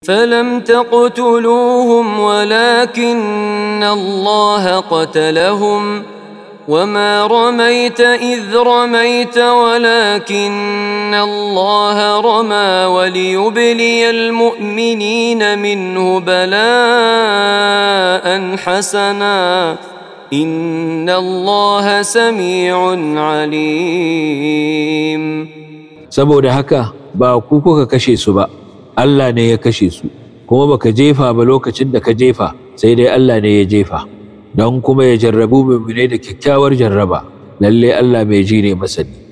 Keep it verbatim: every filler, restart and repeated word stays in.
فلم تقتلوهم ولكن الله قتلهم وما رميت إذ رميت ولكن الله رمى وليبلي المؤمنين منه بلاء حسنا إن الله سميع عليم. saboda haka ba ku kuka kashe su ba, Allah ne ya kashe su, kuma baka jefa ba lokacin da ka jefa, sai dai Allah ne ya jefa, don kuma ya jarrabu mu'minai da kyakkyawar jarraba. Lalle Allah mai ji ne masani.